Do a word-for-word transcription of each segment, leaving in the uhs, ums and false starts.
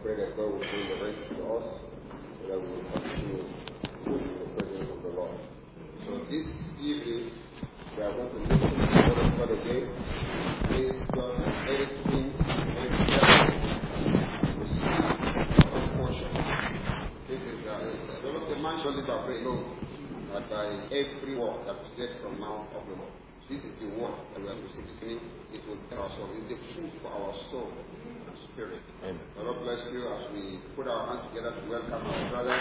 pray that God will bring the rest to us so that we will continue to live in the presence of the Lord. So this evening, we are going to listen to the word of God again. Please don't anything, anything else. Receive our portion. This is uh, the Lord, the man shall live by bread alone, but by every word that is said from mouth of the Lord. This is the word that we are receiving. It will tell our soul. It's the food for our soul and spirit. Amen. The Lord bless you as we put our hands together to welcome our brother.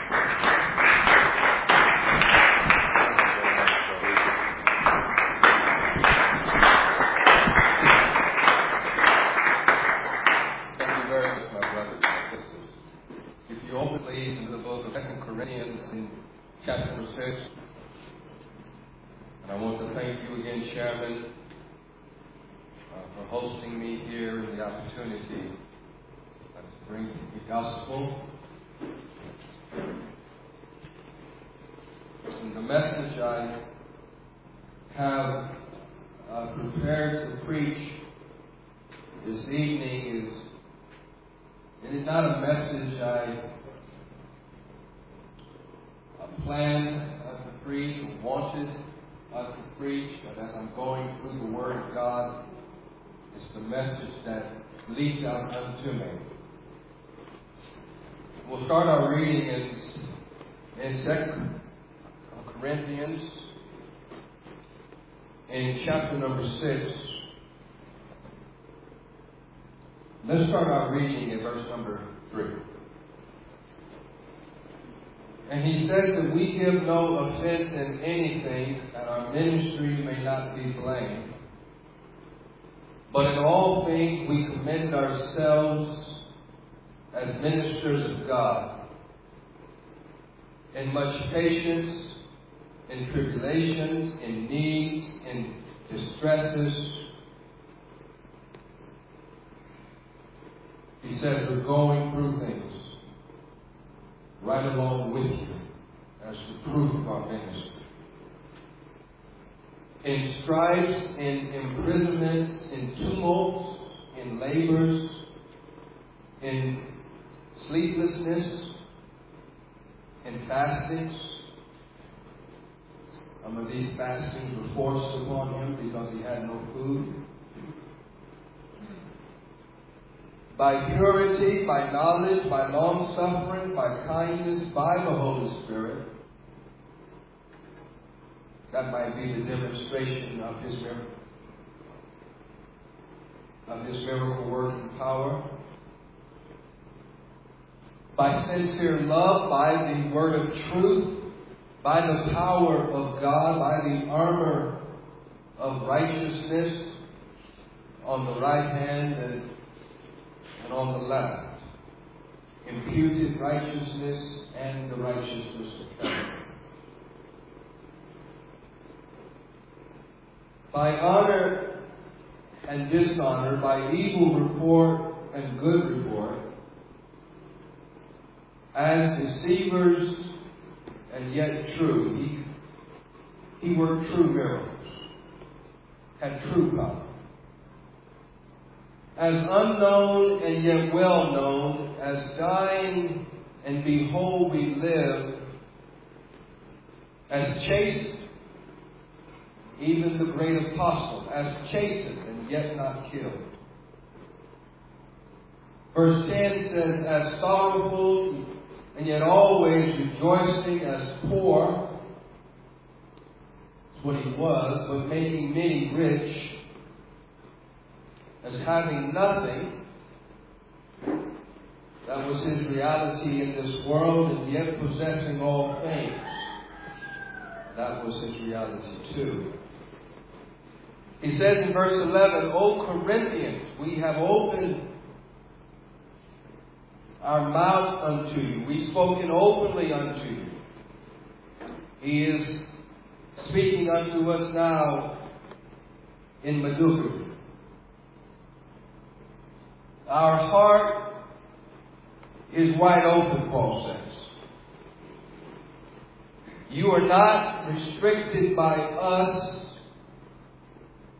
Thank you very much, my brothers and sisters. If you open, please, into the book of Second Corinthians in chapter six. And I want to thank you again, Chairman, uh, for hosting me here and the opportunity uh, to bring the gospel. And the message I have uh, prepared to preach this evening is, it is not a message I uh, planned uh, to preach or wanted Uh, to preach, but as I'm going through the Word of God, it's the message that leads out unto me. We'll start our reading in, in Second Corinthians, in chapter number six. Let's start our reading in verse number three. And he says that we give no offense in anything, that our ministry may not be blamed. But in all things we commend ourselves as ministers of God, in much patience, in tribulations, in needs, in distresses. He says we're going through things right along with you as the proof of our ministry. In stripes, in imprisonments, in tumults, in labors, in sleeplessness, in fastings. Some of these fastings were forced upon him because he had no food. By purity, by knowledge, by long-suffering, by kindness, by the Holy Spirit. That might be the demonstration of His miracle, of His miracle working power. By sincere love, by the word of truth, by the power of God, by the armor of righteousness on the right hand and And on the left, imputed righteousness and the righteousness of heaven. By honor and dishonor, by evil report and good report, as deceivers and yet true. He, he worked true miracles, had true power. As unknown and yet well known, as dying and behold we live, as chastened, even the great apostle, as chastened and yet not killed. Verse ten says, as sorrowful and yet always rejoicing, as poor, that's what he was, but making many rich, as having nothing. That was his reality in this world, and yet possessing all things. That was his reality too. He says in verse eleven, O Corinthians, we have opened our mouth unto you. We've spoken openly unto you. He is speaking unto us now in Maiduguri. Our heart is wide open, Paul says. You are not restricted by us.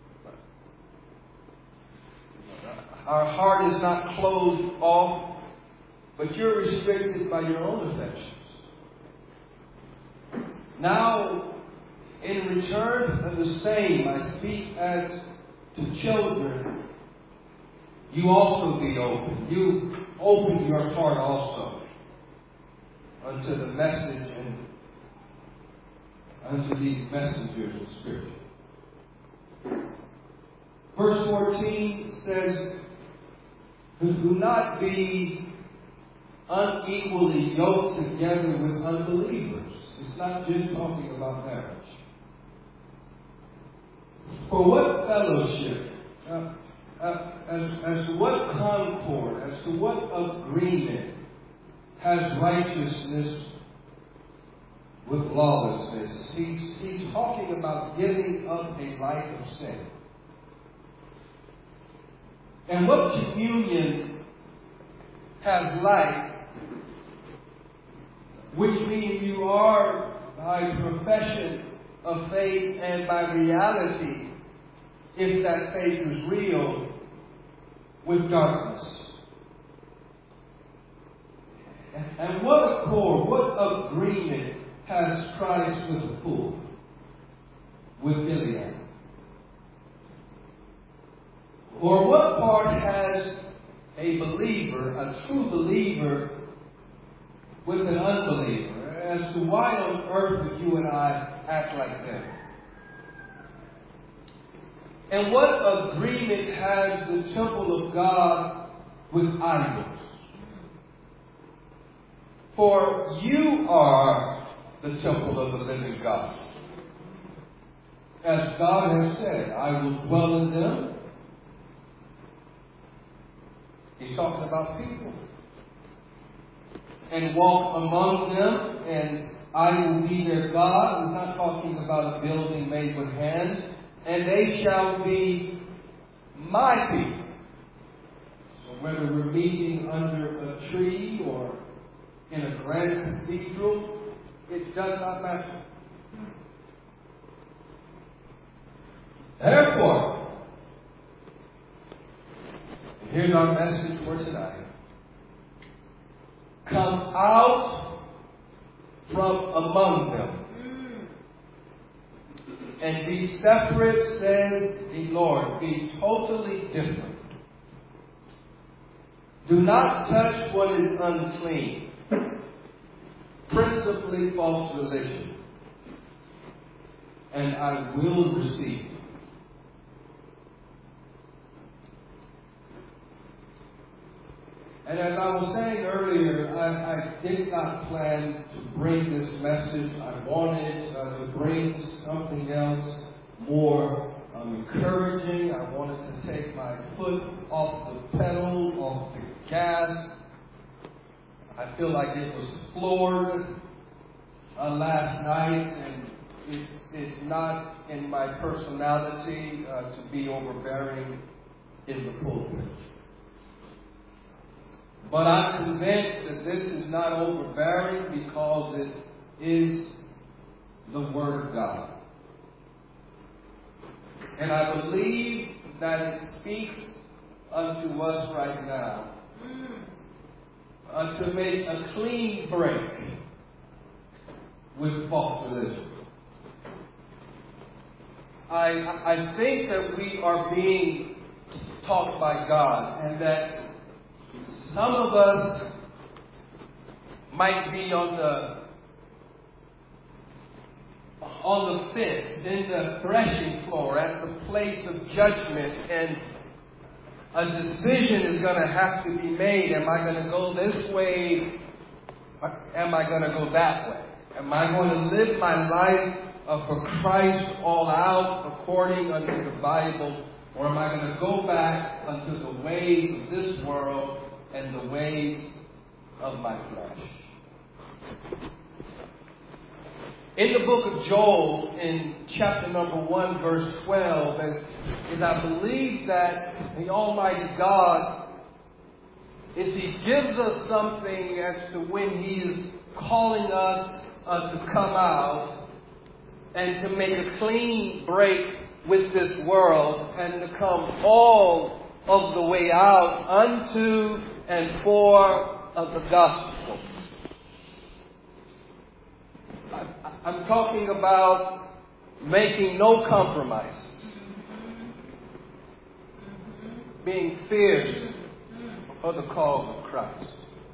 Our heart is not closed off but you're restricted by your own affections. Now, in return of the same, I speak as to children. You also be open. You open your heart also unto the message and unto these messengers of Scripture. Verse fourteen says, do not be unequally yoked together with unbelievers. It's not just talking about marriage. For what fellowship, uh, uh, as, as to what concord, as to what agreement has righteousness with lawlessness? He's, he's talking about giving up a life of sin. And what communion has life, which means you are, by profession of faith and by reality, if that faith is real, with darkness. And what accord, what agreement has Christ with the fool, with Gilead? Or what part has a believer, a true believer, with an unbeliever? As to why on earth would you and I act like them? And what agreement has the temple of God with idols? For you are the temple of the living God. As God has said, I will dwell in them. He's talking about people. And walk among them, and I will be their God. He's not talking about a building made with hands. And they shall be my people. So whether we're meeting under a tree or in a grand cathedral, it does not matter. Therefore, here's our message for tonight. Come out from among them and be separate, says the Lord. Be totally different. Do not touch what is unclean, principally false religion, and I will receive you. And as I was saying earlier, I, I did not plan to bring this message. I wanted uh, to bring something else more um, encouraging. I wanted to take my foot off the pedal, off the gas. I feel like it was floored uh, last night, and it's, it's not in my personality uh, to be overbearing in the pulpit. But I'm convinced that this is not overbearing because it is the Word of God. And I believe that it speaks unto us right now uh, to make a clean break with false religion. I, I think that we are being taught by God, and that some of us might be on the on the fence, in the threshing floor, at the place of judgment, and a decision is going to have to be made. Am I going to go this way? Or am I going to go that way? Am I going to live my life uh, for Christ all out according unto the Bible? Or am I going to go back unto the ways of this world and the ways of my flesh? In the book of Joel, in chapter number one, verse twelve, as, as I believe that the Almighty God, is He gives us something as to when He is calling us uh, to come out and to make a clean break with this world and to come all of the way out unto and for of the gospel. I'm talking about making no compromises, being fierce for the cause of Christ.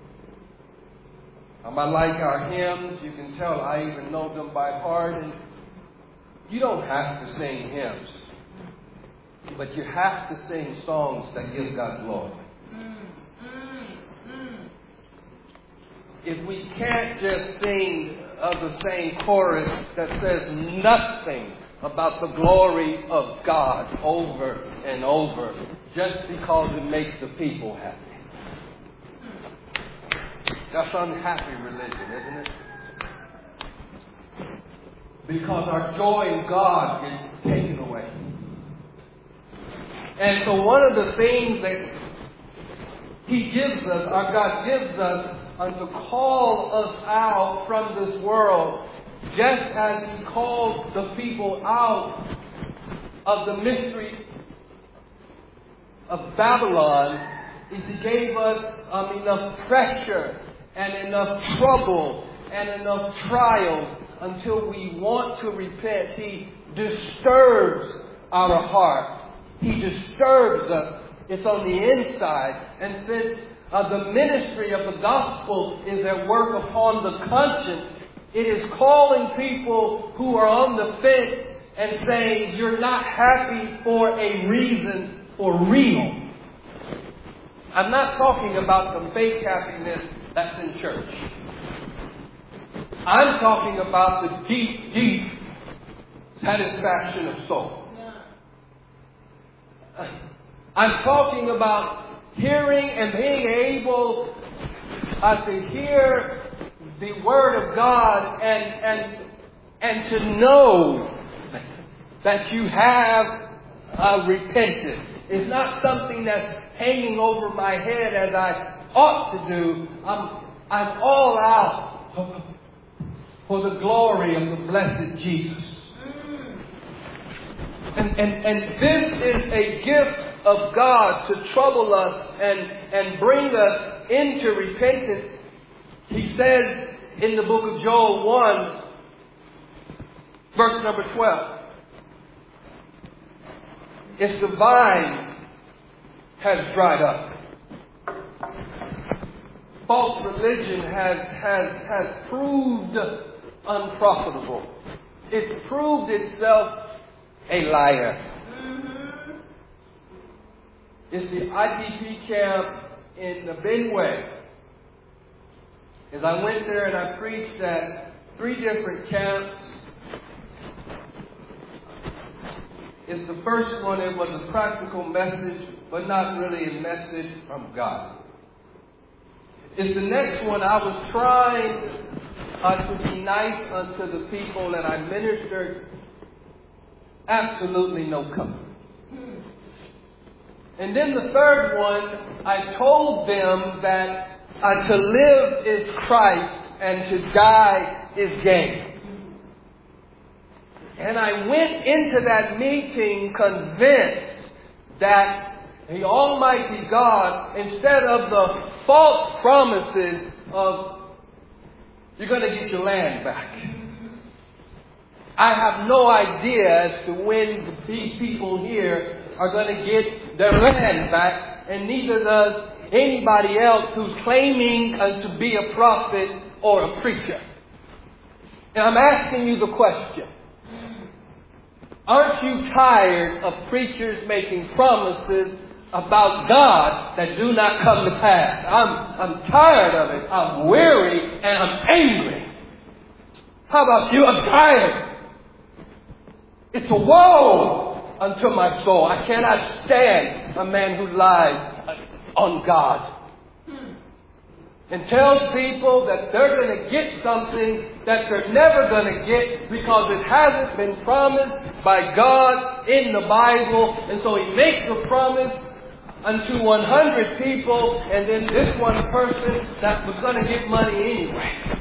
Um, I like our hymns. You can tell I even know them by heart. And you don't have to sing hymns, but you have to sing songs that give God glory. If we can't just sing of the same chorus that says nothing about the glory of God over and over, just because it makes the people happy. That's unhappy religion, isn't it? Because our joy in God gets taken away. And so one of the things that He gives us, our God gives us, and to call us out from this world, just as He called the people out of the mystery of Babylon, is He gave us um, enough pressure and enough trouble and enough trials until we want to repent. He disturbs our heart. He disturbs us. It's on the inside. And since uh, the ministry of the gospel is at work upon the conscience, it is calling people who are on the fence and saying, you're not happy for a reason, for real. I'm not talking about the fake happiness that's in church. I'm talking about the deep, deep satisfaction of soul. I'm talking about hearing and being able uh, to hear the Word of God and, and, and to know that you have uh, repented. It's not something that's hanging over my head as I ought to do. I'm, I'm all out for the glory of the blessed Jesus. And, and, and this is a gift of God to trouble us and, and bring us into repentance. He says in the book of Joel one, verse number twelve, if the vine has dried up, false religion has, has, has proved unprofitable. It's proved itself a liar. It's the I D P camp in the Benway. As I went there and I preached at three different camps. It's the first one, it was a practical message, but not really a message from God. It's the next one, I was trying uh, to be nice unto the people, and I ministered absolutely no comfort. And then the third one, I told them that uh, to live is Christ and to die is gain. And I went into that meeting convinced that the Almighty God, instead of the false promises of you're going to get your land back, I have no idea as to when these people here are going to get their land back, and neither does anybody else who's claiming uh, to be a prophet or a preacher. And I'm asking you the question. Aren't you tired of preachers making promises about God that do not come to pass? I'm, I'm tired of it. I'm weary and I'm angry. How about you? I'm tired. It's a woe unto my soul. I cannot stand a man who lies on God and tells people that they're going to get something that they're never going to get because it hasn't been promised by God in the Bible. And so he makes a promise unto one hundred people, and then this one person that was going to get money anyway.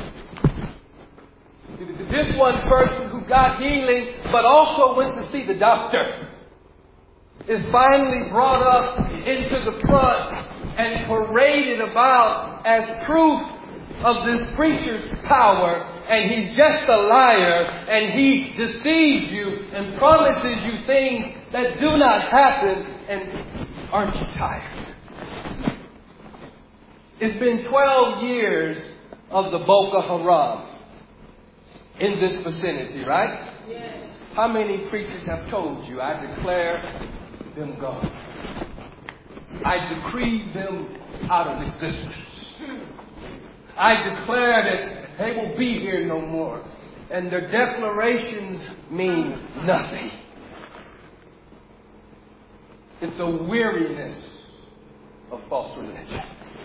This one person who got healing but also went to see the doctor is finally brought up into the front and parade it about as proof of this preacher's power, and he's just a liar, and he deceives you and promises you things that do not happen, and aren't you tired? It's been twelve years of the Boko Haram in this vicinity, right? Yes. How many preachers have told you, I declare them gone? I decree them out of existence. I declare that they will be here no more. And their declarations mean nothing. It's a weariness of false religion.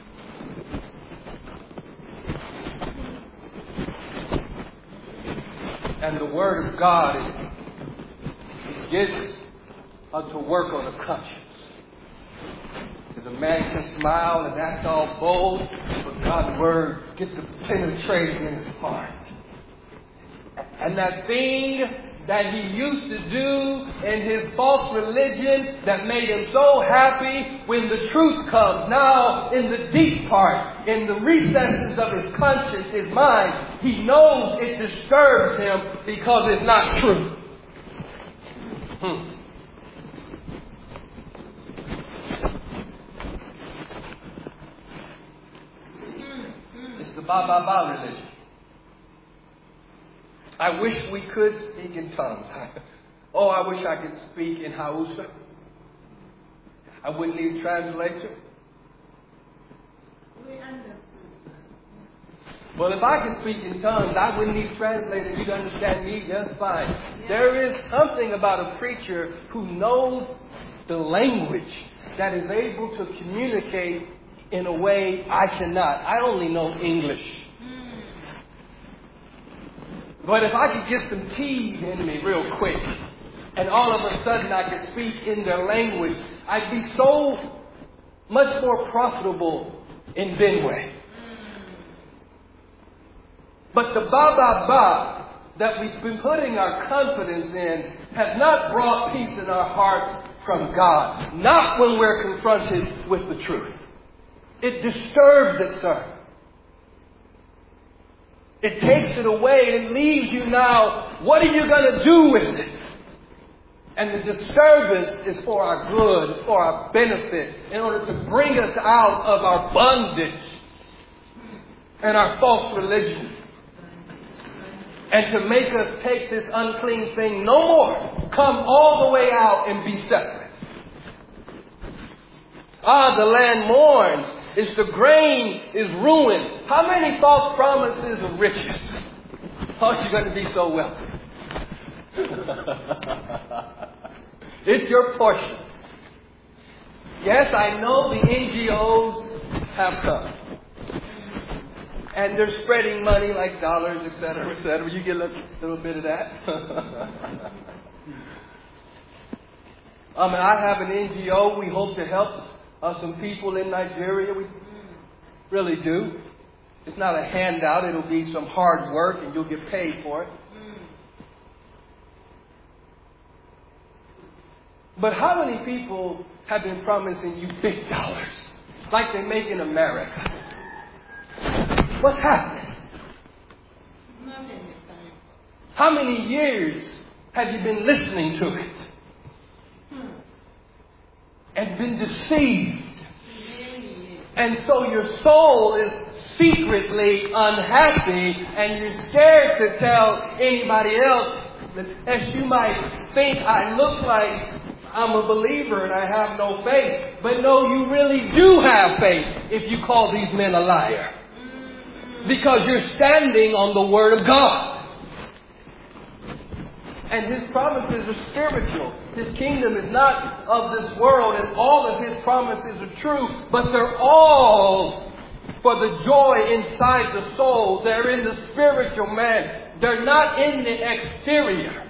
And the Word of God, it gets us to work on the conscience. Because a man can smile and act all bold, but God's words get to penetrating in his heart. And that thing that he used to do in his false religion that made him so happy when the truth comes, now in the deep part, in the recesses of his conscience, his mind, he knows it disturbs him because it's not true. Hmm. It's the ba-ba-ba religion. I wish we could speak in tongues. Oh, I wish I could speak in Hausa. I wouldn't need a translator. Well, if I could speak in tongues, I wouldn't need a translator. You'd understand me just fine. Yeah. There is something about a preacher who knows the language that is able to communicate in a way I cannot. I only know English. But if I could get some tea in me real quick, and all of a sudden I could speak in their language, I'd be so much more profitable in Benway. But the ba-ba-ba that we've been putting our confidence in has not brought peace in our heart from God. Not when we're confronted with the truth. It disturbs it, sir. It takes it away and it leaves you now. What are you going to do with it? And the disturbance is for our good, it's for our benefit, in order to bring us out of our bondage and our false religion. And to make us take this unclean thing no more. Come all the way out and be separate. Ah, the land mourns. It's the grain is ruined. How many false promises of riches? Oh, you're going to be so wealthy. It's your portion. Yes, I know the N G Os have come. And they're spreading money like dollars, et cetera, et cetera. You get a little, little bit of that. I mean, I have an N G O. We hope to help uh, some people in Nigeria. We really do. It's not a handout. It'll be some hard work and you'll get paid for it. But how many people have been promising you big dollars like they make in America? What's happened? How many years have you been listening to it? And been deceived? And so your soul is secretly unhappy and you're scared to tell anybody else. As you might think, I look like I'm a believer and I have no faith. But no, you really do have faith if you call these men a liar. Because you're standing on the Word of God. And His promises are spiritual. His kingdom is not of this world, and all of His promises are true, but they're all for the joy inside the soul. They're in the spiritual man. They're not in the exterior.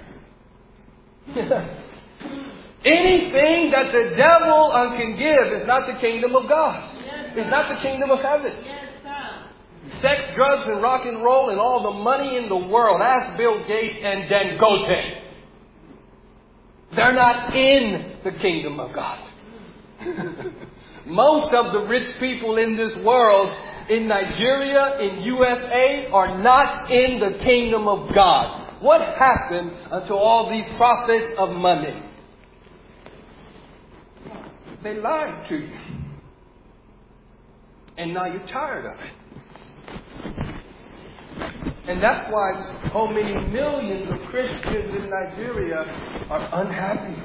Anything that the devil can give is not the kingdom of God. It's not the kingdom of heaven. Sex, drugs, and rock and roll and all the money in the world. Ask Bill Gates and Dangote. They're not in the kingdom of God. Most of the rich people in this world, in Nigeria, in U S A, are not in the kingdom of God. What happened to all these prophets of money? They lied to you. And now you're tired of it. And that's why so many millions of Christians in Nigeria are unhappy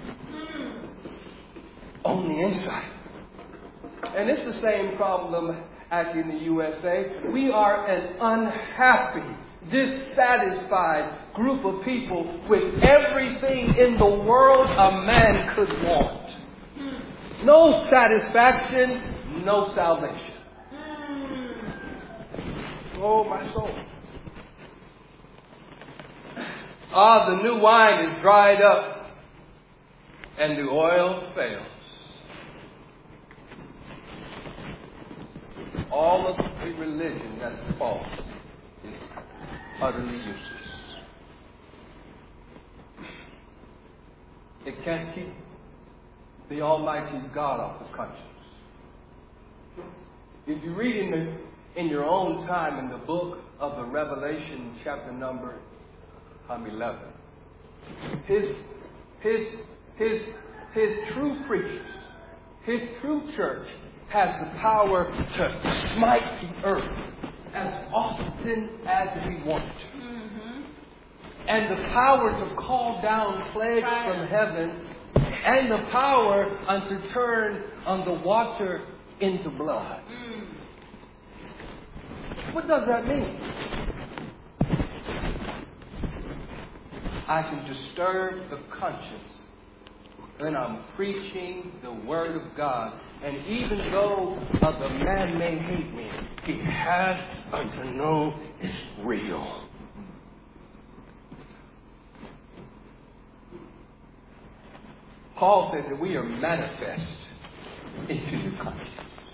on the inside. And it's the same problem actually in the U S A. We are an unhappy, dissatisfied group of people with everything in the world a man could want. No satisfaction, no salvation. Oh, my soul. Ah, the new wine is dried up and the oil fails. All of the religion that's false is utterly useless. It can't keep the Almighty God off the conscience. If you read in the in your own time in the book of the Revelation, chapter number um, eleven, his his his his true preachers, his true church has the power to smite the earth as often as we want to. Mm-hmm. And the power to call down plagues Fire. from heaven, and the power unto turn on the water into blood. Mm. What does that mean? I can disturb the conscience when I'm preaching the Word of God. And even though uh, the man may hate me, he has to know it's real. Paul said that we are manifest into your conscience.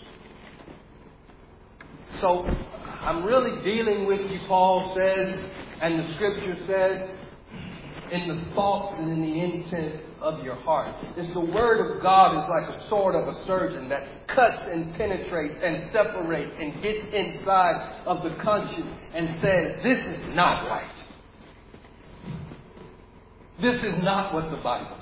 So I'm really dealing with you, Paul says, and the Scripture says, in the thoughts and in the intent of your heart. It's the Word of God is like a sword of a surgeon that cuts and penetrates and separates and gets inside of the conscience and says, this is not right. This is not what the Bible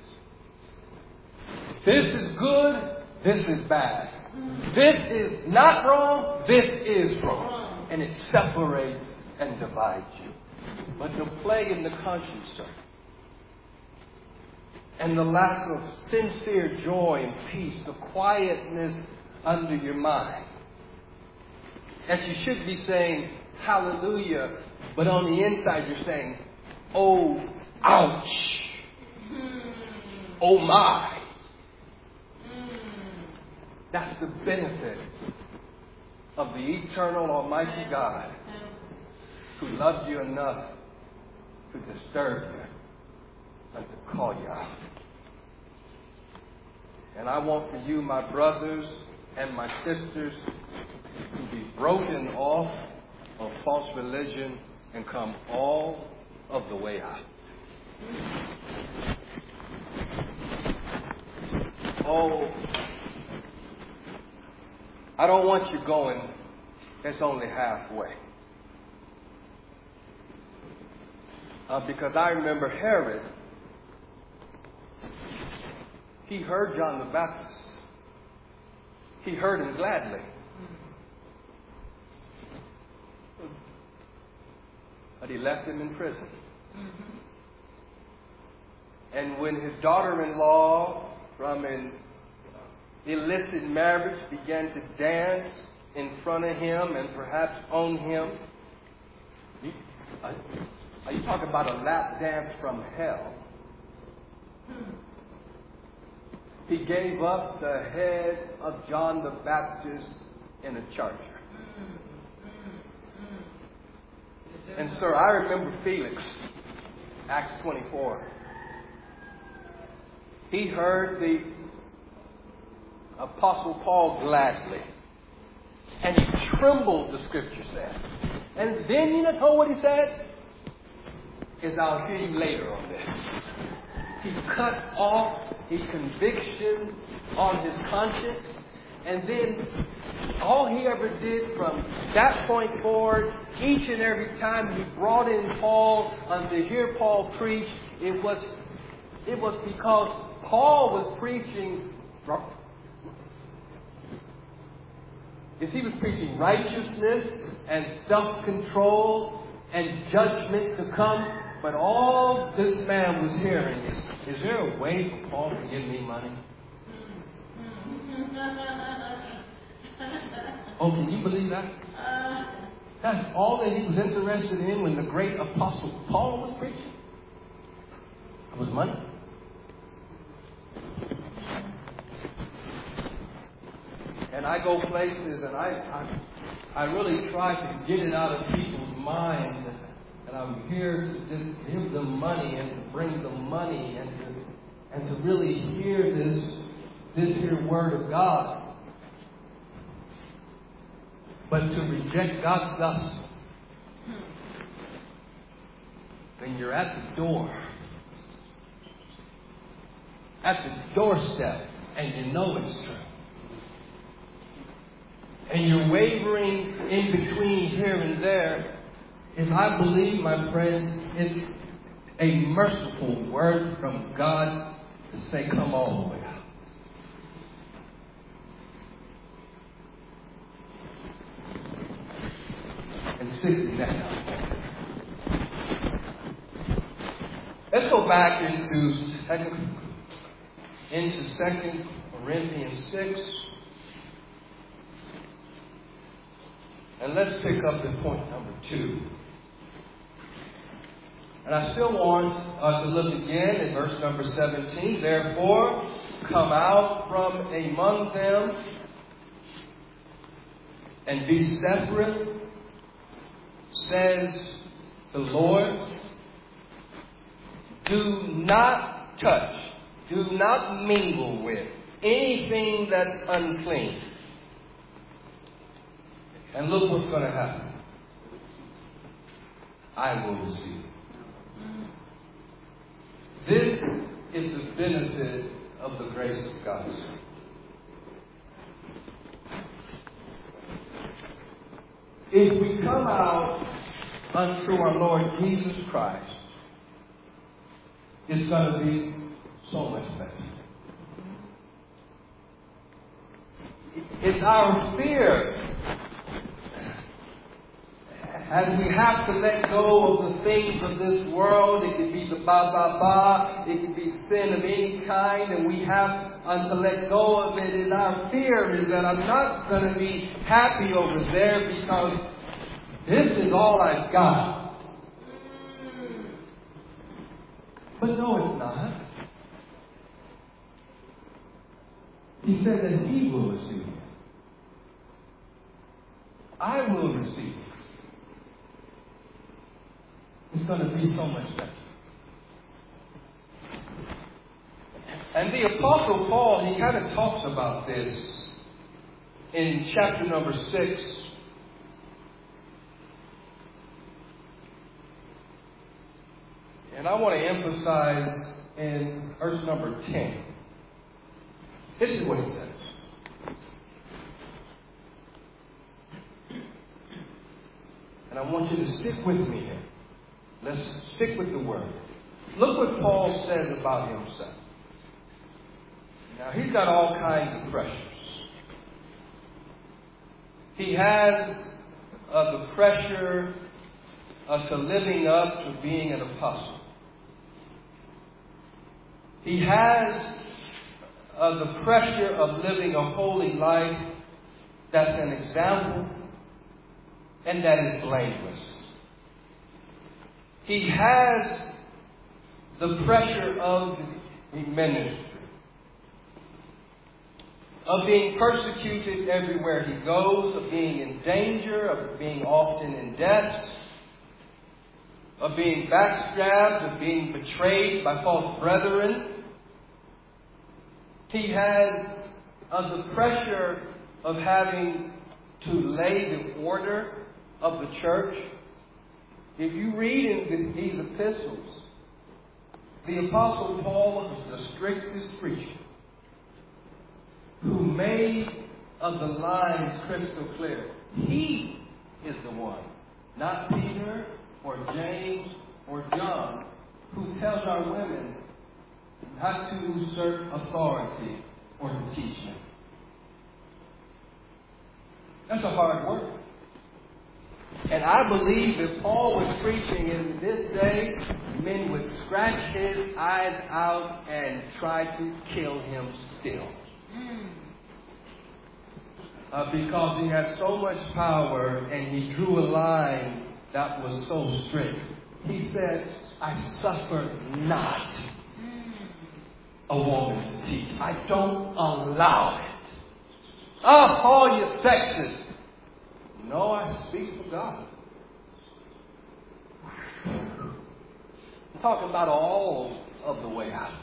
says. This is good. This is bad. This is not wrong. This is wrong. And it separates and divides you. But the plague in the conscience, sir, and the lack of sincere joy and peace, the quietness under your mind, that you should be saying hallelujah, but on the inside you're saying, oh, ouch, oh my. That's the benefit of the eternal Almighty God who loved you enough to disturb you and to call you out. And I want for you, my brothers and my sisters, to be broken off of false religion and come all of the way out. Oh, I don't want you going, it's only halfway. Uh, because I remember Herod, he heard John the Baptist. He heard him gladly. But he left him in prison. And when his daughter-in-law from an illicit marriage began to dance in front of him and perhaps on him, he, uh, are you talking about a lap dance from hell? He gave up the head of John the Baptist in a charger. And sir, I remember Felix, Acts twenty-four. He heard the Apostle Paul gladly. And he trembled, the Scripture says. And then you know what he said? Is I'll hear you later on this. He cut off his conviction on his conscience And then all he ever did from that point forward, each and every time he brought in Paul um, to hear Paul preach, it was it was because Paul was preaching. Is he was preaching righteousness and self-control and judgment to come. But all this man was hearing is, is there a way for Paul to give me money? Oh, can you believe that? That's all that he was interested in when the great apostle Paul was preaching. It was money. And I go places and I, I, I really try to get it out of people's mind. And I'm here to just give them money and to bring them money and to, and to really hear this, this here word of God. But to reject God's gospel, when you're at the door, at the doorstep, and you know it's true, and you're wavering in between here and there, is I believe, my friends, it's a merciful word from God to say, come all the way out. And stick the neck out. Let's go back into second, into Second Corinthians six. And let's pick up at point number two. And I still want us to look again at verse number seventeen. Therefore, come out from among them and be separate, says the Lord. Do not touch, do not mingle with anything that's unclean. And look what's going to happen. I will receive. This is the benefit of the grace of God. If we come out unto our Lord Jesus Christ, it's going to be so much better. It's our fear, as we have to let go of the things of this world. It could be the ba-ba-ba. It could be sin of any kind. And we have um, to let go of it. And our fear is that I'm not going to be happy over there because this is all I've got. But no, it's not. He said that He will receive it. I will receive it. It's going to be so much better. And the Apostle Paul, he kind of talks about this in chapter number six. And I want to emphasize in verse number ten. This is what he says. And I want you to stick with me here. Let's stick with the word. Look what Paul says about himself. Now, he's got all kinds of pressures. He has uh, the pressure uh, to living up to being an apostle. He has uh, the pressure of living a holy life that's an example and that is blameless. He has the pressure of the ministry, of being persecuted everywhere he goes, of being in danger, of being often in debt, of being backstabbed, of being betrayed by false brethren. He has uh, the pressure of having to lay the order of the church. If you read in these epistles, the Apostle Paul was the strictest preacher who made of the lines crystal clear. He is the one, not Peter or James or John, who tells our women not to usurp authority or to teach them. That's a hard work. And I believe if Paul was preaching in this day, men would scratch his eyes out and try to kill him still. Uh, because he had so much power and he drew a line that was so strict. He said, I suffer not a woman to teach. I don't allow it. Oh, Paul, you're sexist. No, I speak for God. I'm talking about all of the way out.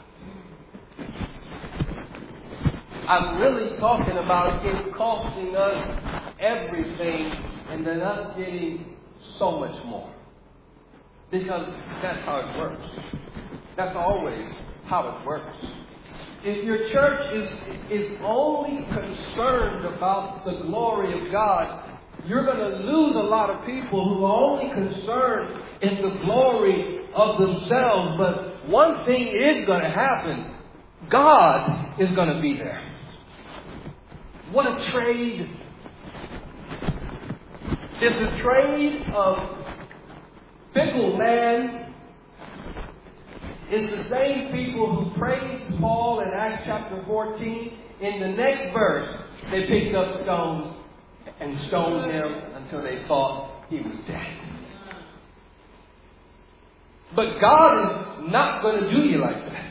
I'm really talking about it costing us everything and then us getting so much more. Because that's how it works. That's always how it works. If your church is, is only concerned about the glory of God, you're going to lose a lot of people who are only concerned in the glory of themselves. But one thing is going to happen. God is going to be there. What a trade. It's a trade of fickle man. It's the same people who praised Paul in Acts chapter fourteen. In the next verse, they picked up stones and stoned him until they thought he was dead. But God is not going to do you like that.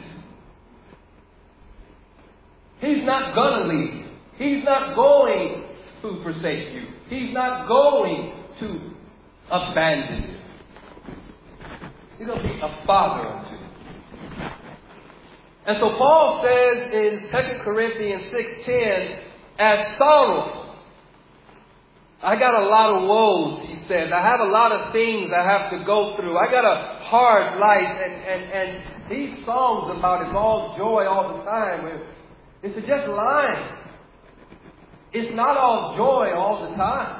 He's not going to leave you. He's not going to forsake you. He's not going to abandon you. He's going to be a father unto you. And so Paul says in Second Corinthians six ten, as sorrowful. I got a lot of woes, he says. I have a lot of things I have to go through. I got a hard life. And, and, and these songs about it's all joy all the time. It's just lying. It's not all joy all the time.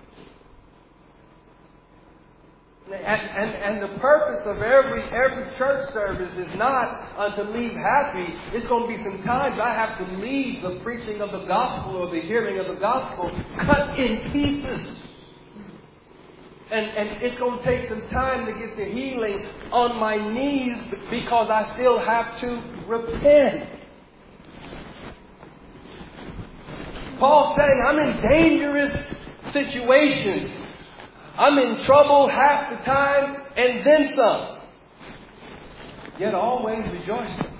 And, and, and the purpose of every every church service is not uh, to leave happy. It's going to be some times I have to leave the preaching of the gospel or the hearing of the gospel cut in pieces. And, and it's going to take some time to get the healing on my knees because I still have to repent. Paul's saying I'm in dangerous situations. I'm in trouble half the time and then some. Yet always rejoicing.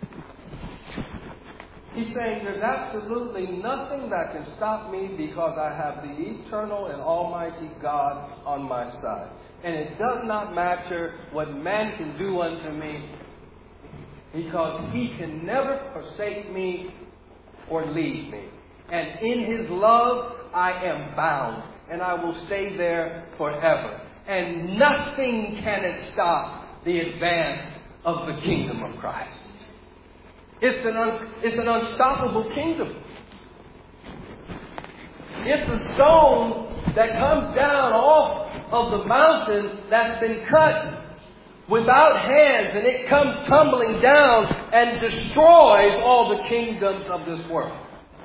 He's saying there's absolutely nothing that can stop me because I have the eternal and almighty God on my side. And it does not matter what man can do unto me because he can never forsake me or leave me. And in his love, I am bound. And I will stay there forever. And nothing can stop the advance of the kingdom of Christ. It's an, un, it's an unstoppable kingdom. It's a stone that comes down off of the mountain that's been cut without hands. And it comes tumbling down and destroys all the kingdoms of this world.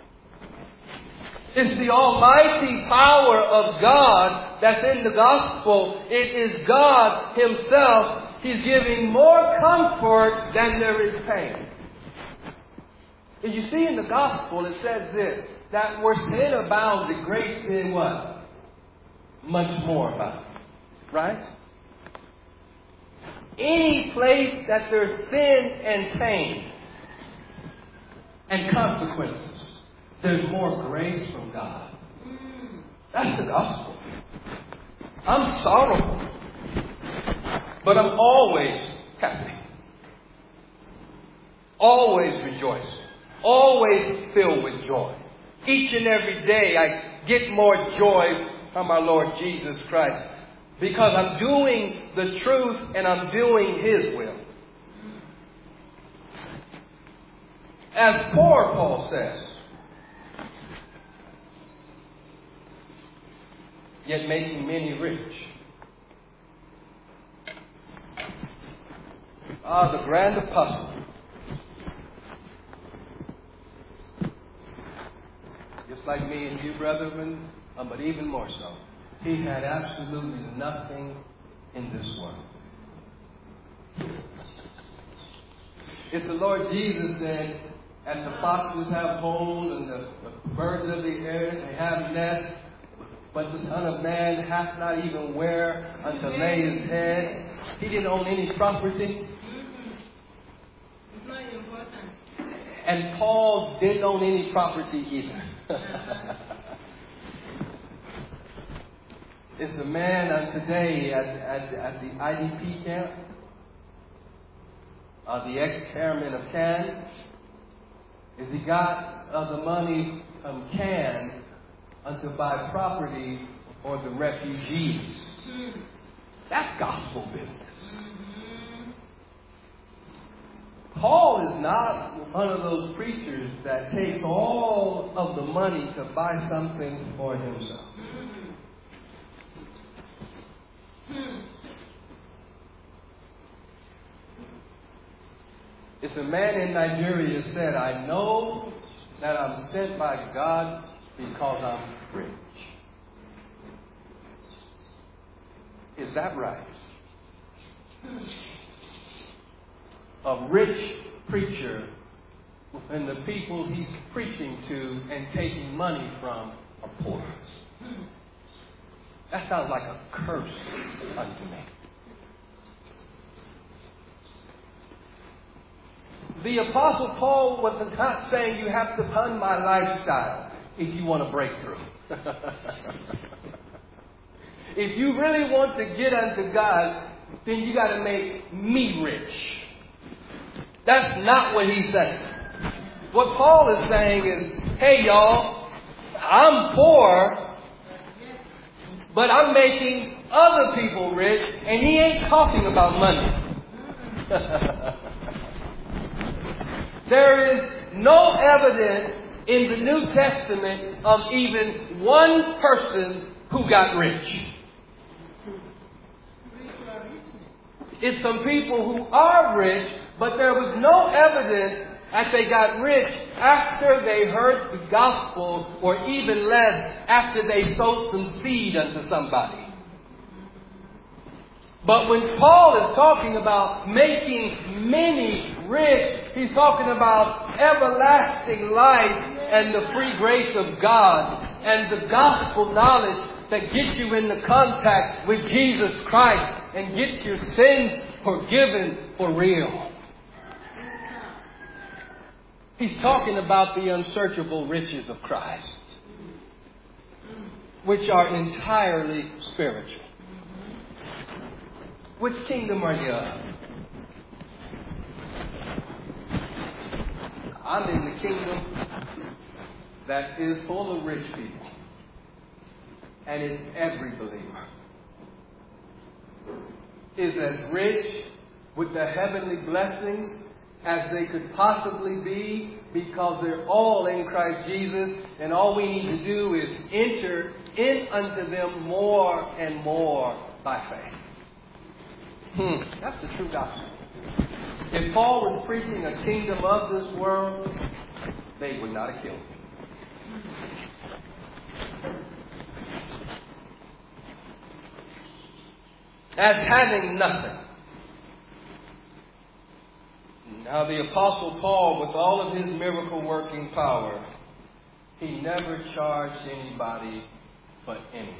It's the almighty power of God that's in the gospel. It is God himself. He's giving more comfort than there is pain. And you see in the gospel it says this, that where sin abounded, grace did what? Much more abound. Right? Any place that there's sin and pain and consequences, there's more grace from God. That's the gospel. I'm sorrowful, but I'm always happy. Always rejoicing. Always filled with joy. Each and every day I get more joy from our Lord Jesus Christ because I'm doing the truth and I'm doing his will. As poor, Paul says, yet making many rich. Ah, the grand apostle. Just like me and you, brethren, uh, but even more so. He had absolutely nothing in this world. If the Lord Jesus said, as the foxes have holes and the, the birds of the air, they have nests, but the Son of Man hath not even where unto lay his head. He didn't own any property. It's not important. And Paul didn't own any property either. Is the man uh, today at, at, at the I D P camp, uh, the ex-chairman of Cannes, is he got uh, the money from Cannes uh, to buy property for the refugees? That's gospel business. Paul is not one of those preachers that takes all of the money to buy something for himself. It's a man in Nigeria said, I know that I'm sent by God because I'm rich. Is that right? A rich preacher and the people he's preaching to and taking money from are poor. That sounds like a curse unto me. The Apostle Paul was not saying you have to fund my lifestyle if you want to break through. If you really want to get unto God, then you got to make me rich. That's not what he's saying. What Paul is saying is, hey y'all, I'm poor, but I'm making other people rich, and he ain't talking about money. There is no evidence in the New Testament of even one person who got rich. It's some people who are rich, but there was no evidence that they got rich after they heard the gospel, or even less after they sowed some seed unto somebody. But when Paul is talking about making many rich, he's talking about everlasting life and the free grace of God and the gospel knowledge that gets you into contact with Jesus Christ and gets your sins forgiven for real. He's talking about the unsearchable riches of Christ, which are entirely spiritual. Which kingdom are you of? I'm in the kingdom that is full of rich people. And it's every believer is as rich with the heavenly blessings as they could possibly be, because they're all in Christ Jesus, and all we need to do is enter in unto them more and more by faith. Hmm, that's the true gospel. If Paul was preaching a kingdom of this world, they would not have killed him. As having nothing. Now the Apostle Paul, with all of his miracle working power, he never charged anybody for anything.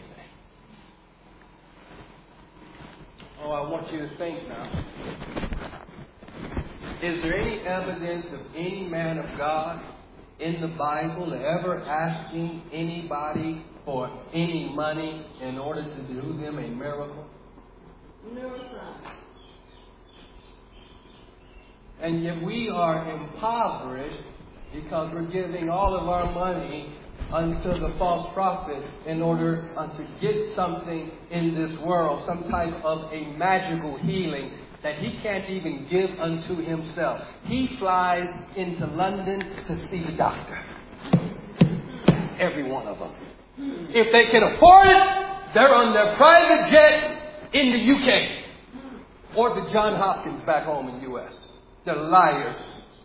Oh, I want you to think now. Is there any evidence of any man of God in the Bible ever asking anybody for any money in order to do them a miracle? No, sir. And yet we are impoverished because we're giving all of our money unto the false prophet in order uh, to get something in this world, some type of a magical healing that he can't even give unto himself. He flies into London to see the doctor. Every one of them. If they can afford it, They're on their private jet in the U K. Or the John Hopkins back home in the U S. They're liars.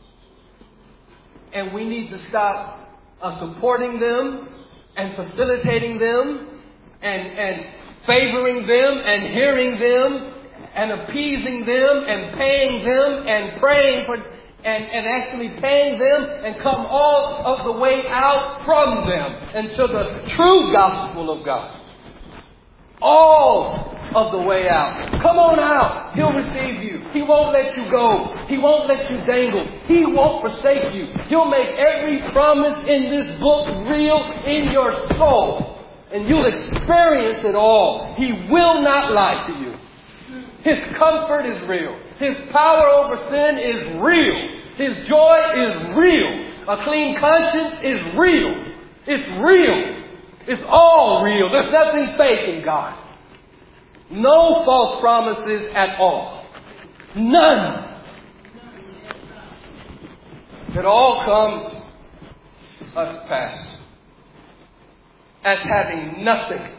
And we need to stop uh, supporting them and facilitating them and, and favoring them and hearing them and appeasing them and paying them and praying for and, and actually paying them and come all of the way out from them into the true gospel of God. All of the way out. Come on out. He'll receive you. He won't let you go. He won't let you dangle. He won't forsake you. He'll make every promise in this book real in your soul. And you'll experience it all. He will not lie to you. His comfort is real. His power over sin is real. His joy is real. A clean conscience is real. It's real. It's all real. There's nothing fake in God. No false promises at all. None. It all comes us past as having nothing.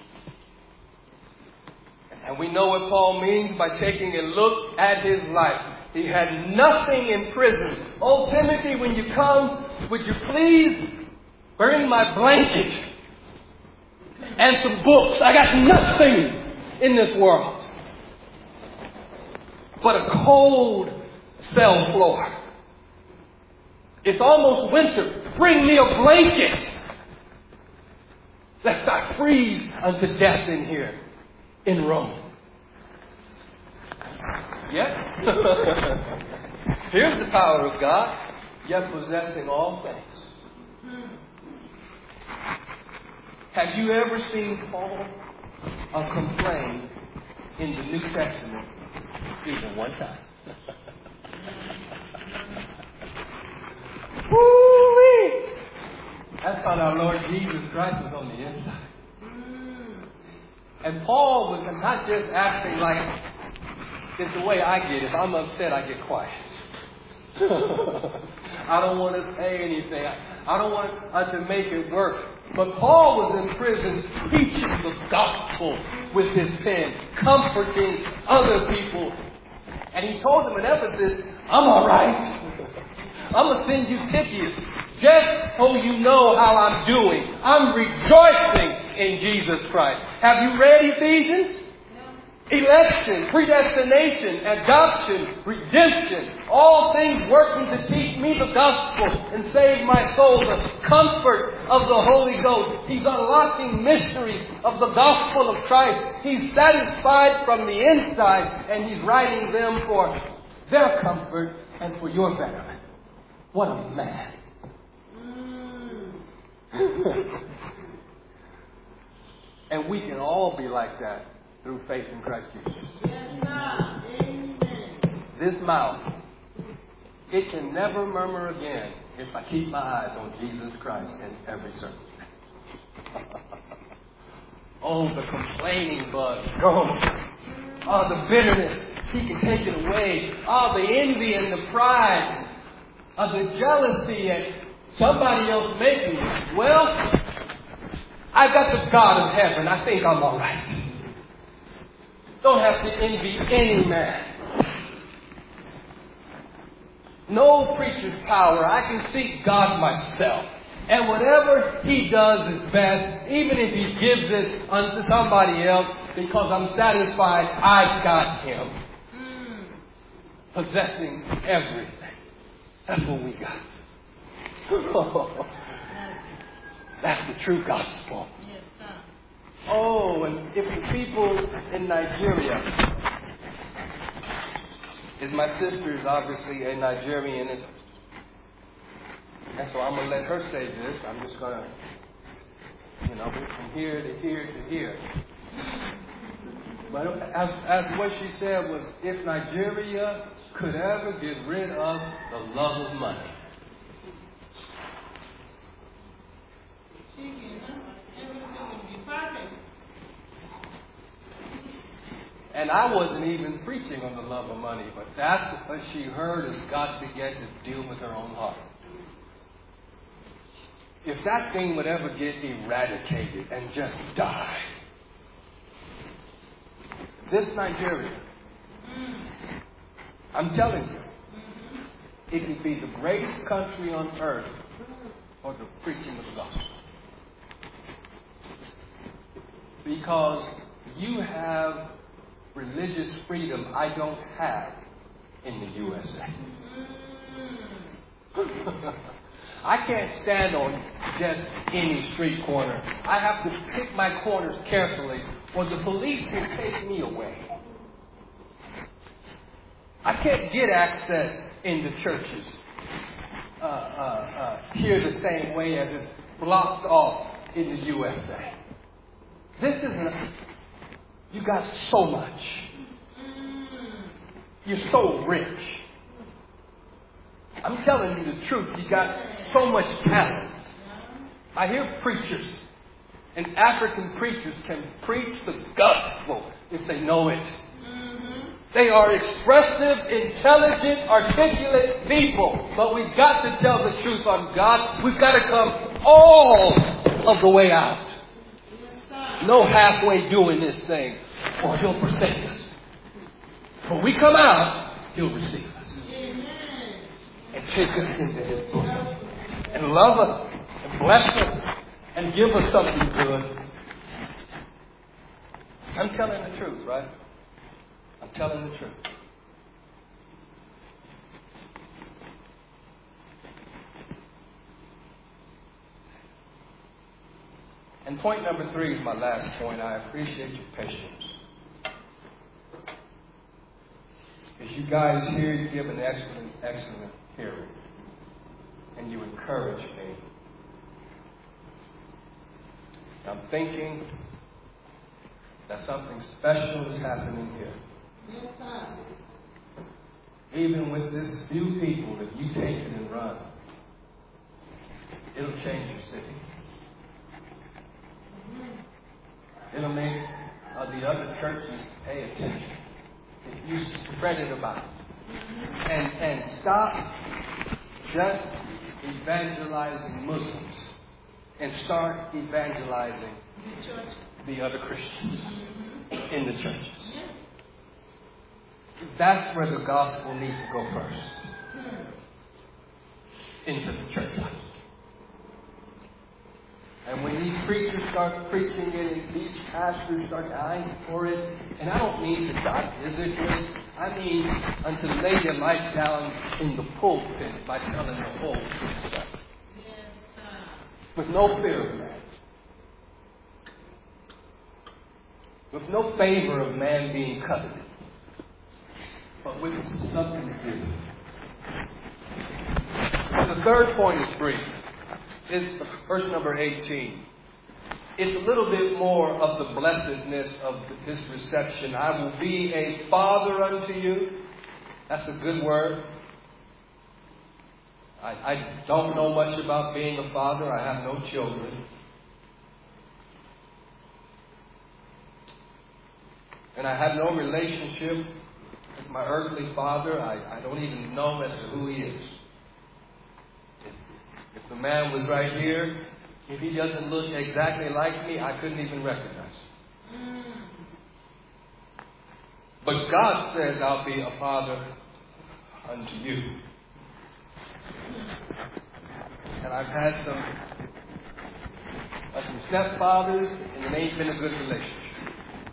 And we know what Paul means by taking a look at his life. He had nothing in prison. Oh, Timothy, when you come, would you please bring my blanket and some books? I got nothing in this world but a cold cell floor. It's almost winter. Bring me a blanket. Lest I freeze unto death in here in Rome. Yet, here's the power of God, yet possessing all things. Have you ever seen Paul uh, complain in the New Testament even one time? Woo-wee! That's how our Lord Jesus Christ was on the inside. And Paul was not just acting like it's the way I get. If I'm upset, I get quiet. I don't want to say anything. I don't want us to make it work. But Paul was in prison preaching the gospel with his pen, comforting other people. And he told them in Ephesus, I'm all right. I'm going to send you Tychicus just so you know how I'm doing. I'm rejoicing in Jesus Christ. Have you read Ephesians? Election, predestination, adoption, redemption, all things working to teach me the gospel and save my soul, the comfort of the Holy Ghost. He's unlocking mysteries of the gospel of Christ. He's satisfied from the inside, and He's writing them for their comfort and for your betterment. What a man. And we can all be like that through faith in Christ Jesus. This mouth, it can never murmur again if I keep my eyes on Jesus Christ in every circumstance. Oh, the complaining bug, go. Oh, the bitterness, He can take it away. Oh, the envy and the pride. Oh, the jealousy at somebody else making it. Well, I got the God of heaven. I think I'm all right. Don't have to envy any man. No preacher's power. I can seek God myself. And whatever He does is best, even if He gives it unto somebody else, because I'm satisfied I've got Him. Possessing everything. That's what we got. That's the true gospel. Oh, and if the people in Nigeria, is my sister is obviously a Nigerian, and, and so I'm going to let her say this. I'm just going to, you know, from here to here to here. But as, as what she said was, if Nigeria could ever get rid of the love of money. And I wasn't even preaching on the love of money, but that's what she heard as God began to deal with her own heart. If that thing would ever get eradicated and just die, this Nigeria, I'm telling you, it could be the greatest country on earth for the preaching of the gospel. Because you have religious freedom I don't have in the U S A. I can't stand on just any street corner. I have to pick my corners carefully, or the police will take me away. I can't get access in the churches uh, uh, uh, here the same way as it's blocked off in the U S A. This isn't. A, you got so much. You're so rich. I'm telling you the truth. You got so much talent. I hear preachers, and African preachers can preach the gospel if they know it. They are expressive, intelligent, articulate people. But we've got to tell the truth on God. We've got to come all of the way out. No halfway doing this thing, or He'll forsake us. When we come out, He'll receive us. And take us into His bosom. And love us. And bless us. And give us something good. I'm telling the truth, right? I'm telling the truth. And point number three is my last point. I appreciate your patience. As you guys here, you give an excellent, excellent hearing. And you encourage me. I'm thinking that something special is happening here. Even with this few people, if you take it and run, it'll change your city. It'll make uh, the other churches pay attention. If you spread it about. And, and stop just evangelizing Muslims and start evangelizing the other Christians in the churches. That's where the gospel needs to go first. Into the church house. And when these preachers start preaching it, and these pastors start dying for it, and I don't mean to die physically, I mean unto lay your life down in the pulpit by telling the whole truth. With no fear of man. With no favor of man being coveted. But with something to do. The third point is brief. It's verse number eighteen. It's a little bit more of the blessedness of this reception. I will be a father unto you. That's a good word. I, I don't know much about being a father. I have no children. And I have no relationship with my earthly father. I, I don't even know as to who he is. If, if the man was right here, if he doesn't look exactly like me, I couldn't even recognize him. But God says, I'll be a father unto you. And I've had some, uh, some stepfathers, and it ain't been a good relationship.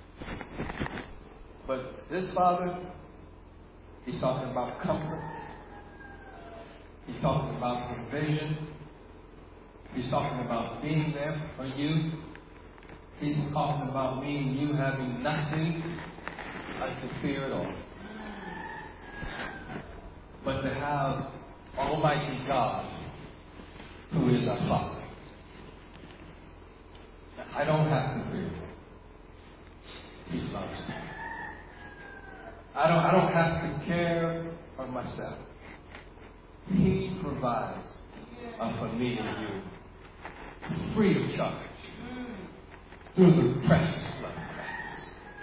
But this father, he's talking about comfort. He's talking about provision. He's talking about being there for you. He's talking about me and you having nothing to fear at all. But to have Almighty God, who is our Father. I don't have to fear him. He loves me. I don't, I don't have to care for myself. He provides uh, for me and you. Free of charge. Through the precious blood of Christ.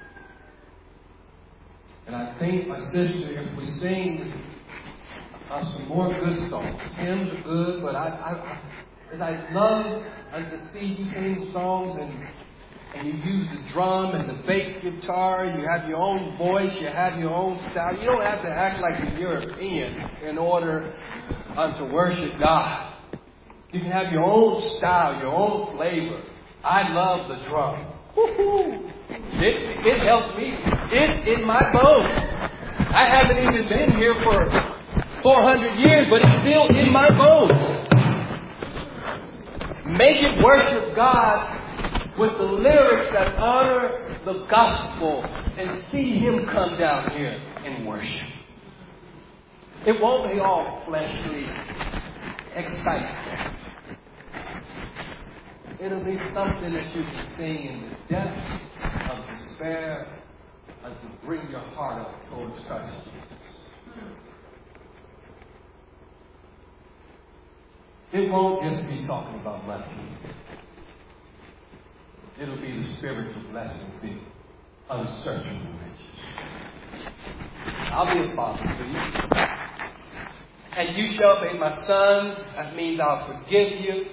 And I think, my sister, if we sing uh, some more good songs, hymns are good, but I, I, I, as I love uh, to see you sing songs and and you use the drum and the bass guitar, you have your own voice, you have your own style. You don't have to act like a European in order um, to worship God. You can have your own style, your own flavor. I love the drum. Woo-hoo. It, it helps me. It's in my bones. I haven't even been here for four hundred years, but it's still in my bones. Make it worship God with the lyrics that honor the gospel and see Him come down here and worship. It won't be all fleshly excitement. It'll be something that you can sing in the depths of despair and to bring your heart up towards Christ Jesus. It won't just be talking about money. It'll be the spiritual blessing, the unsearchable riches. I'll be a father to you. And you shall be my sons. That means I'll forgive you.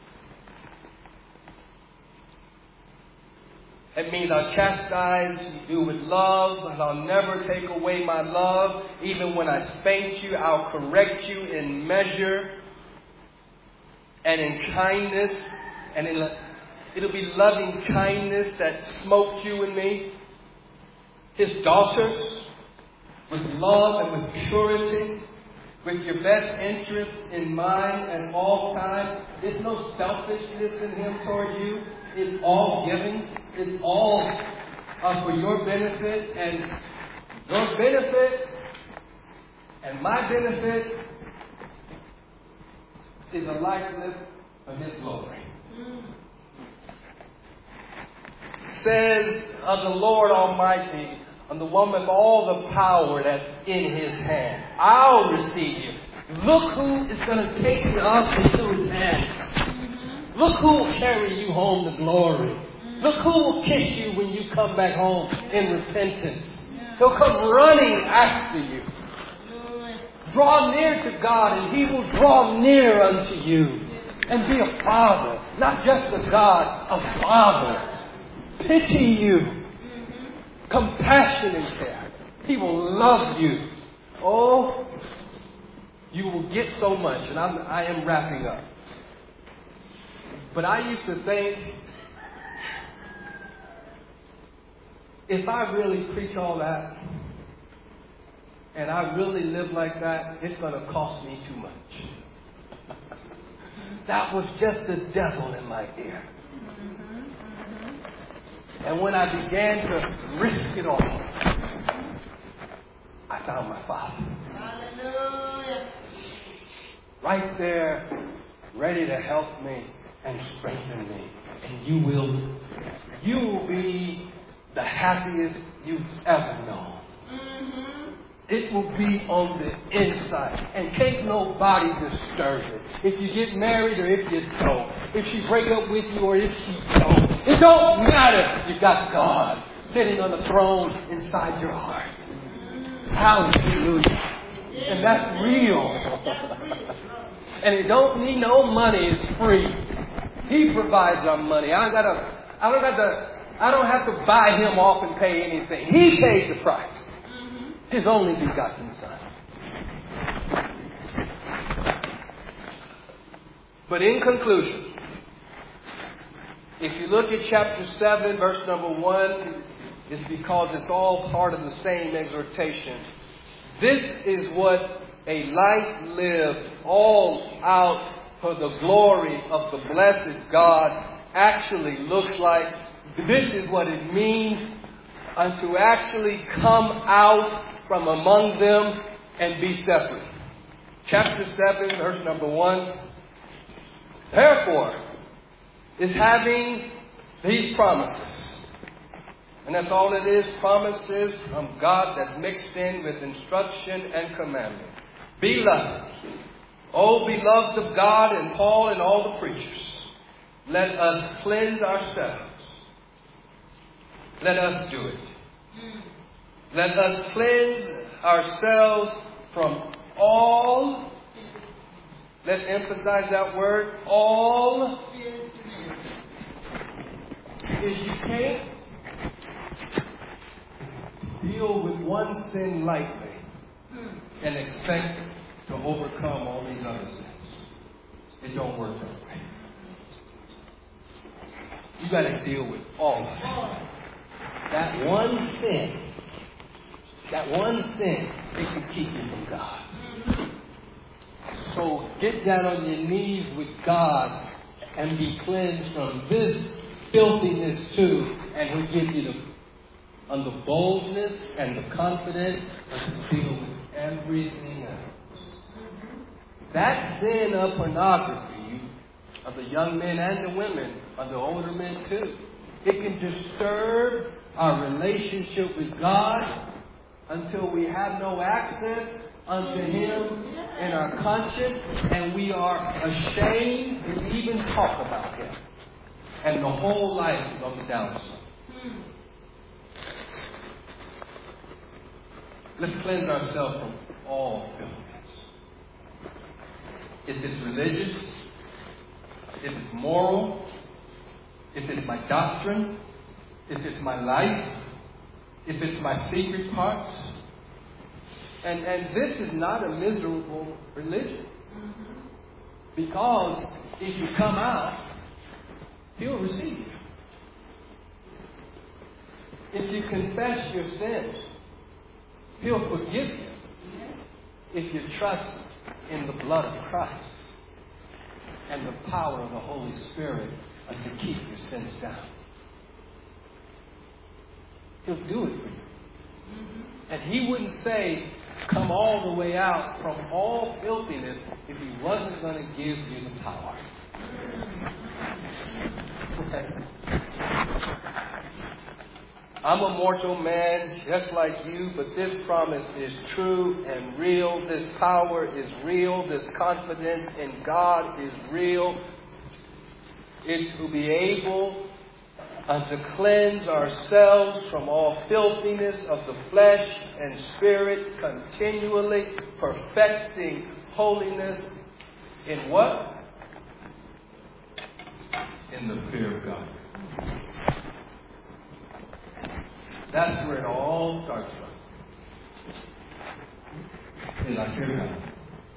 It means I'll chastise you with love, and I'll never take away my love. Even when I spank you, I'll correct you in measure and in kindness. And in, it'll be loving kindness that smokes you and me. His daughters, with love and with purity, with your best interest in mind at all times. There's no selfishness in Him toward you. It's all giving. It's all uh, for your benefit, and your benefit and my benefit is a life lived for His glory. Says of the Lord Almighty, and the one with all the power that's in His hand, I'll receive you. Look who is going to take you up into His hands. Look who will carry you home to glory. Look who will kiss you when you come back home in repentance. He'll come running after you. Draw near to God and He will draw near unto you. And be a father, not just a God, a father. Pity you. Compassion and care. He will love you. Oh, you will get so much. And I'm, I am wrapping up. But I used to think, if I really preach all that, and I really live like that, it's going to cost me too much. That was just the devil in my ear. And when I began to risk it all, I found my Father. Hallelujah. Right there, ready to help me and strengthen me. And you will, you will be the happiest you've ever known. Mm-hmm. It will be on the inside. And can't nobody disturb it. If you get married or if you don't. If she break up with you or if she don't. It don't matter. You've got God sitting on the throne inside your heart. Hallelujah. And that's real. And it don't need no money. It's free. He provides our money. I don't gotta, I don't got to, I don't have to buy Him off and pay anything. He paid the price. His only begotten Son. But in conclusion, if you look at chapter seven, verse number one, it's because it's all part of the same exhortation. This is what a life lived all out for the glory of the blessed God actually looks like. This is what it means and to actually come out from among them and be separate. Chapter seven, verse number one. Therefore, is having these promises. And that's all it is, promises from God that's mixed in with instruction and commandment. Beloved, O beloved of God and Paul and all the preachers, let us cleanse ourselves. Let us do it. Let us cleanse ourselves from all, let's emphasize that word, all is you can't deal with one sin lightly and expect to overcome all these other sins. It don't work that way. You got to deal with all of it. That one sin, that one sin, it can keep you from God. So get down on your knees with God and be cleansed from this filthiness too, and He'll give you the, and the boldness and the confidence to deal with everything else. That sin of pornography, of the young men and the women, of the older men too, it can disturb our relationship with God until we have no access unto Him in our conscience, and we are ashamed to even talk about Him. And the whole life is on the downside. Let's cleanse ourselves from all filthiness. If it's religious, if it's moral, if it's my doctrine, if it's my life, if it's my secret parts. And, and this is not a miserable religion. Because if you come out, He'll receive you. If you confess your sins, He'll forgive you. If you trust in the blood of Christ and the power of the Holy Spirit to keep your sins down. He'll do it for you. And He wouldn't say, come all the way out from all filthiness if He wasn't going to give you the power. I'm a mortal man just like you, but this promise is true and real. This power is real. This confidence in God is real. It's to be able uh, to cleanse ourselves from all filthiness of the flesh and spirit, continually perfecting holiness in what? In the fear of God. That's where it all starts from. Is I fear God.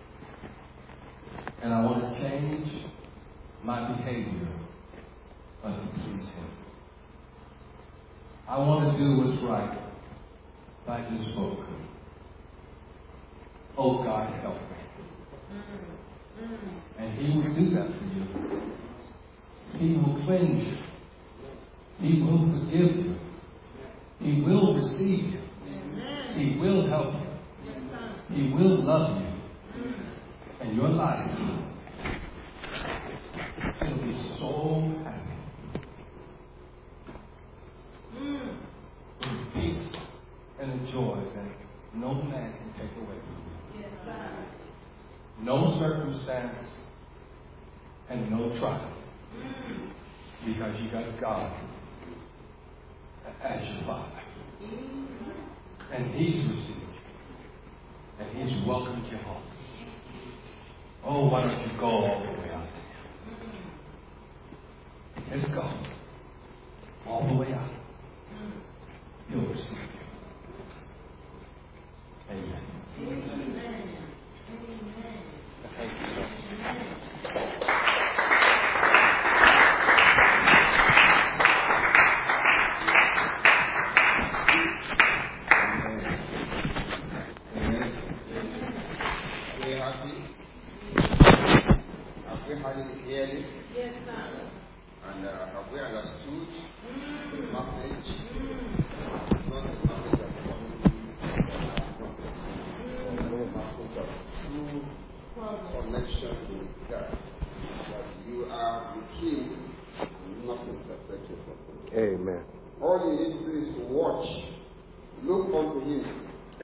And I want to change my behavior to please Him. I want to do what's right by His book. Oh God, help me. And He will do that for you. He will cleanse you. He will forgive you. He will receive you. He will help you. He will love you. And your life will be so happy. With peace and a joy that no man can take away from you. No circumstance and no trial. Because you got God as your Father. And He's received you. And He's welcomed you home. Oh, why don't you go all the way out to Him? Let's go. All the way out. He'll receive you. Amen. Amen. Thank you, sir. Clearly, yes, sir. And uh, have we understood mm. the message? Mm. Not the message of community, but the message of true connection with God. That you are with Him and nothing separates you from Him. Amen. All you need to do is to watch, look unto Him,